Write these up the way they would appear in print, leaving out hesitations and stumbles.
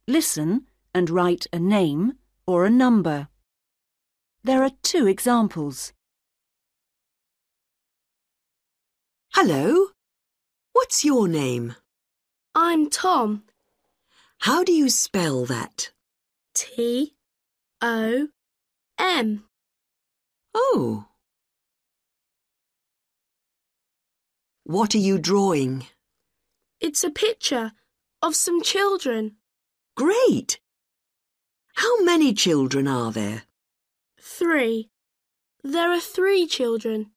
Listen and write a name or a number. There are 2 examples. Hello. What's your name? I'm Tom. How do you spell that? T-O-M. Oh. What are you drawing? It's a picture of some children. Great! How many children are there? 3. There are 3 children.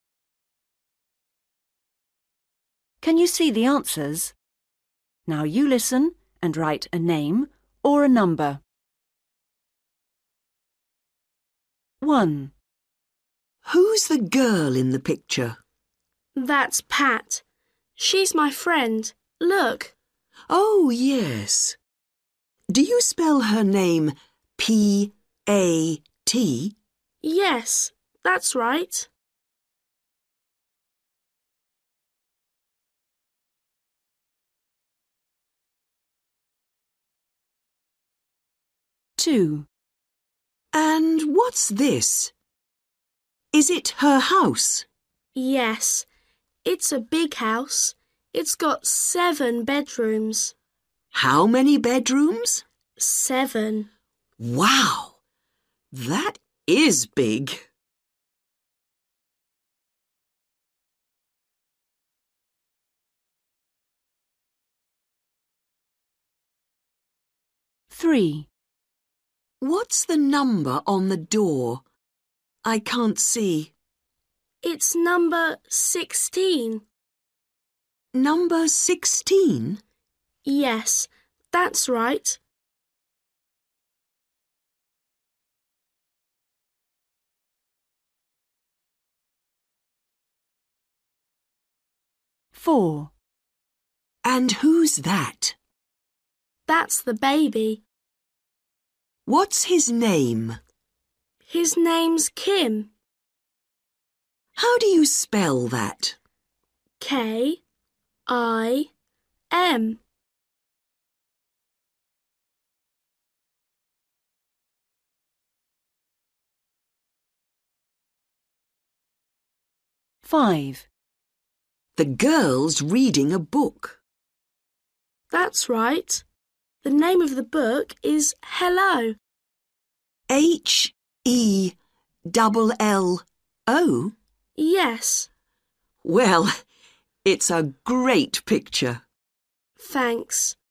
Can you see the answers? Now you listen and write a name or a number. 1. Who's the girl in the picture? That's Pat. She's my friend. Look. Oh, yes. Do you spell her name P-A-T? Yes, that's right. 2. And what's this? Is it her house? Yes, it's a big house. It's got 7 bedrooms. How many bedrooms? 7. Wow! That is big. 3. What's the number on the door? I can't see. It's number 16. Number 16? Yes, that's right. 4. And who's that? That's the baby. What's his name? His name's Kim. How do you spell that? K-I-M. 5. The girl's reading a book. That's right. The name of the book is Hello. H-E-L-L-O? Yes. Well, it's a great picture. Thanks.